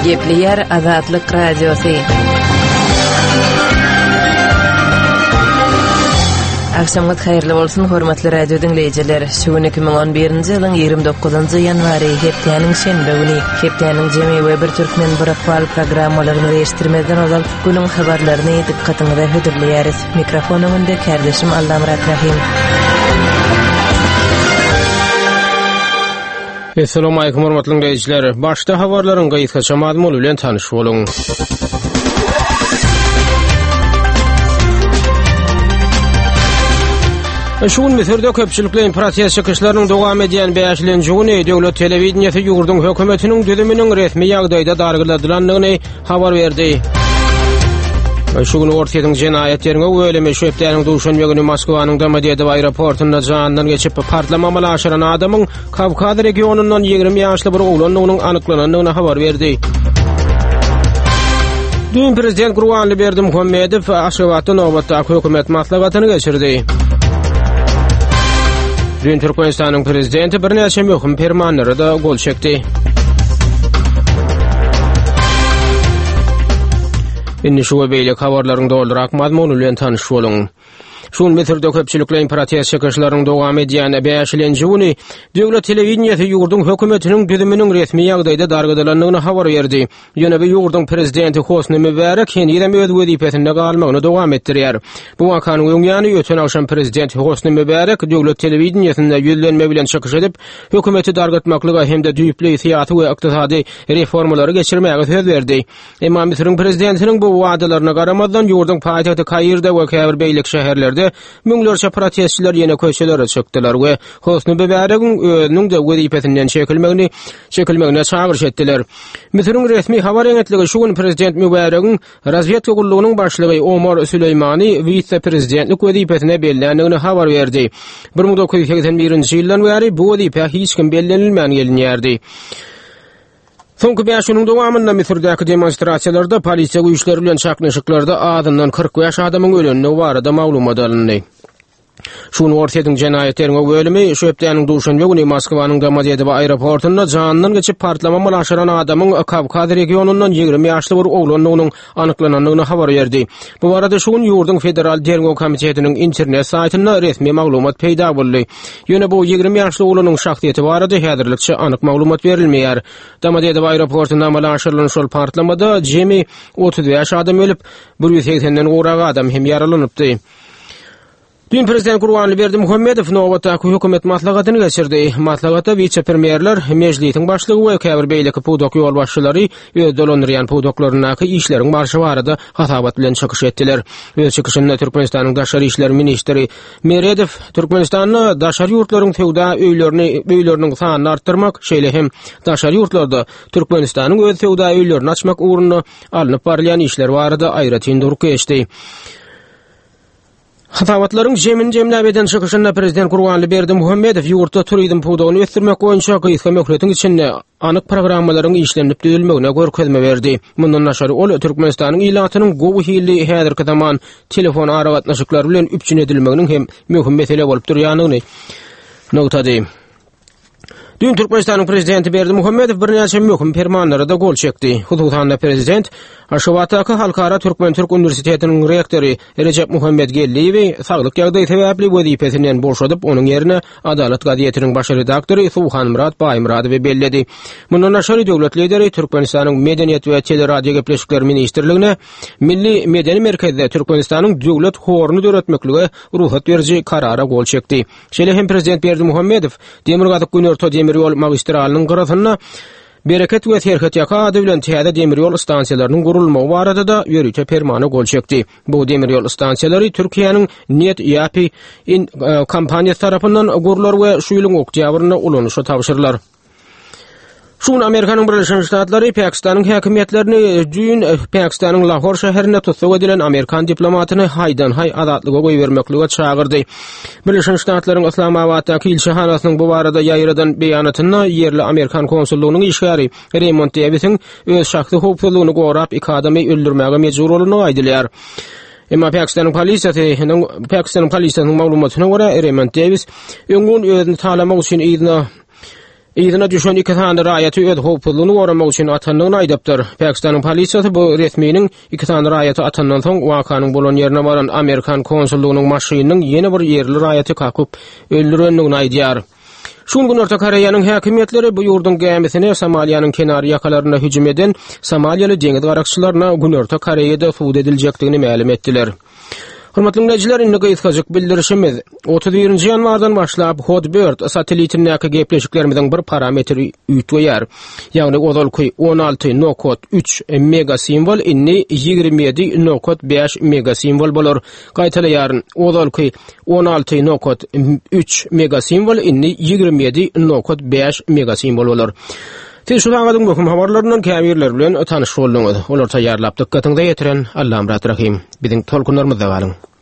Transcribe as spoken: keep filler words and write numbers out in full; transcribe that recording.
Gepleyer Azatlyk Radiosu. Akşamınız hayırlı bolsun, hormatly radio dinleyijiler. Şu iki bin on birinji ýylyň ýygrimi dokuzynjy ýanwary hepdeniň şenbe güni hepdeniň jemi we bir türkmen bir ahwal programmalaryny reýişdirmeden ozal günüň habarlaryny dikkatiňizde hödürleýäris. Mikrofonumda kardeşim Allamrat Rahim. Assalamu alaykum hormatly dinleyijiler. Başda habarlaryň gaýtgaça mazmuny bilen tanyş boluň. Şuun Misirde köpçülüklerin protest çykyşlarynyň dowam edýän beýleşilenji güni döwlet telewizionyasy ýurdun hökümetiniň düzüminiň resmi ýagdaýda dargyladylandygyny habar berdi. Şu gün ortaýyň jenaýetlerine öýleme şöpdäniň duşanma güni Moskwanyň Domodedow aeroportunda jandan geçip partlama aşyran adamyň Kavkaz regionundan ýygrimi ýaşly bir oglanyň anyklanandygyny habar berdi. Dün prezident Gurbanly Berdimuhammedow Aşgabatda nowbatda hökümet maslahatyny geçirdi. Dün Türkmenistanyň prezidenti bir näçe möhüm fermanlary da gol çekdi. Indi şu beýle habarlaryň doldurak mazmuny bilen tanyş boluň. Şuun Misirde köpçülüklerin protest çykyşlarynyň dowam edýän beýleşilenji güni döwlet telewizionyasy ýurdun hökümetiniň düzüminiň resmi ýagdaýda dargylandygyny habar berdi. Ýöne bir ýurdun prezidenti Hosny Mübarek henirem öz wezipesinde galmagyny dowam etdirýär. Bu wakanyň öňýany ýöten akşam prezident Hosny Mübarek döwlet telewizionyasynda ýüzlenme bilen çykyş edip hökümeti dargatmaklyga hemde düýpli syýasy we ykdysady reformalary geçirmäge söz berdi. Emma Misiriň prezidentiniň bu wagdalaryna garamazdan ýurdun paýtagty Kairde we käbir beýlik şäherlerde müňlerçe protestçiler ýene köşelere çykdylar we Hosny Mübarekiň özüniň de wezipesinden çekilmegini çekilmegine çağırış etdiler. Misiriň resmi habar agentligi şu gün prezident Mübarekiň razvedka gullugynyň başlygy Omar Süleýmany vice-prezidentlik wezipesine bellendigini habar berdi. bir ming dokuz yüz seksen birinji ýyldan bäri bu wezipe hiç kim bellenilmän gelinýärdi. Soňky beş ýylyň dowamynda Misirde demonstrasiýalarda polisiýa güýçleri bilen çaknaşyklarda adından kırk ýaş adamyň ölenine barada maglumat alındy. Şunu ortaýyň jenaýetlerine bölümi şöpdäniň duşanma güni Moskwanyň Domodedow aeroportunda jandan geçip partlama aşyran adamyň Kavkaz regionundan ýygrimi ýaşly bir oglanyň anyklanandygyny habar berdi. Bu barada şu gün ýurdun federal dergäw komitetiniň internet saýtynda resmi maglumat peýda boldy. Ýöne bu ýygrimi ýaşly oglanyň şahsiýeti barada häzirlikçe anyk maglumat berilmeýär. Domodedow aeroportunda amal aşyrylan şol partlamada jemi otuz ýaş adam ölüp bir ýüz seksenden uraga adam hem ýaralanypdy. Dün prezident Gurbanly Berdimuhammedow nowbatda hökümet maslahatyny geçirdi. Maslahatda vice-premierler, mejlisiň başlygy we käbir beýleki pudok ýol başçylary öz dolandyrýan pudoklarynaky işleriň barşy barada hasabat bilen çykyş etdiler. Öz çykyşynda Türkmenistanyň daşary işler ministri Meredow Türkmenistanyň daşary ýurtlaryň tewda öýlerini öýleriniň sanyny artdyrmak, şeýle hem daşary ýurtlarda Türkmenistanyň öz tewda öýlerini açmak uğruna alınıp barýan işler barada aýratyn duruk geçdi. Hatavatlaryň jemin jemläp eden çykyşynda prezident Gurbanly Berdimuhammedow ýurtda turizm pudogyny ösdürmek boýunça gyýyska möhüretiň içinde anyk programmalaryň işlenip düzülmegine görkezme berdi. Mundan naşary ol Türkmenistanyň ilatynyň gowy hilli häzirki zaman telefon aragatnaşyklary bilen üpçün edilmeginiň hem möhüm mesele bolup durýanyny notady. Dün Türkmenistanyň prezidenti Berdimuhammedow bir näçe möhüm fermanlara da gol çekdi. Hususan prezident Aşgabatdaky Halkara Türkmen Türk Universitetiniň rektori Recep Muhammed Gelliýewi saglyk ýagdaý sebäpli wezipesinden boşadyp onuň ýerine Adalet gazetiniň baş redaktory Suhan Murat Baýmuradowy belledi. Mundan aşary döwlet lideri Türkmenistanyň Medeniýet we teleradio gepleşikleri ministrligine Milli Medeni Merkezde Türkmenistanyň döwlet horuny döretmeklige ruhat berýän karara gol çekdi. Şeýle hem prezident Berdimuhammedow Demirgazyk Günerto demir ýol magistralynyň garasyna Bereket we Terhet ýaka bilen täze demir ýol stansiýalarynyň gurulmagy barada da ýörüçe fermana gol çekdi. Bu demir ýol stansiýalary Türkiýanyň Net Yapi in kampaniýasy tarapyndan gurular we şu ýylyň oktýabryna ulanýa tapşyrlar. Şun Amerikanyň Birleşen Ştatlary Pakistanyň häkimetlerini dün Pakistanyň Lahor şäherine tutsak edilen Amerikan diplomatyny haydan hay azatlyga goýbermeklige çağırdy. Birleşen Ştatlaryň Islamabaddaky ilçehanasynyň bu barada ýaýradan beýanatyna ýerli Amerikan konsullugynyň işgäri Raymond Davis'in öz şahsy howpsuzlygyny gorap iki adamy öldürmäge mejbur bolunyny aýdylýar. Emma Pakistanyň polisiýasynyň Pakistanyň polisiýasynyň maglumatyna görä Raymond Davis öňün özüni talamak üçin ýygyna Ýygyna düşen iki tane raýaty öd howplulyny goramak üçin atanyny aýdapdyr. Pakistanyň polisiýasy bu resminiň iki tane raýaty atandan soň wakanyň bolan ýerine baran Amerikan konsullugynyň maşynynyň ýene bir ýerli raýaty kakyp öldürendigini aýdýar. Şol gün Orta Koreýanyň häkimetleri bu ýurdun gämisine Somaliýanyň kenary ýakalaryna hüjüm eden Somaliýaly deňiz garakçylaryna gün Orta Koreýada suud ediljekdigini ma'lum etdiler. Hormatly dinleýijiler, indi gaýtgazyk bildirişimiz otuz birinji ýanwardan başlap Hotbird satelitindäki gepleşiklerimizden bir parametri üýtýär. Ýagny ozalky on alty nokta üç mega simbol inni ýigirmi ýedi nokta beş mega simbol bolar. Gaýtalaýaryn ozalky on alty nokta üç mega simbol inni ýigirmi ýedi nokta beş mega simbol bolar. Teşekkür ederim habarlarından käbirler bilen tanış boldunuz. Olar taýýarlap dikkatiňize ýetiren Allahym rahim. Biziň tolkunlarymyzda galyň.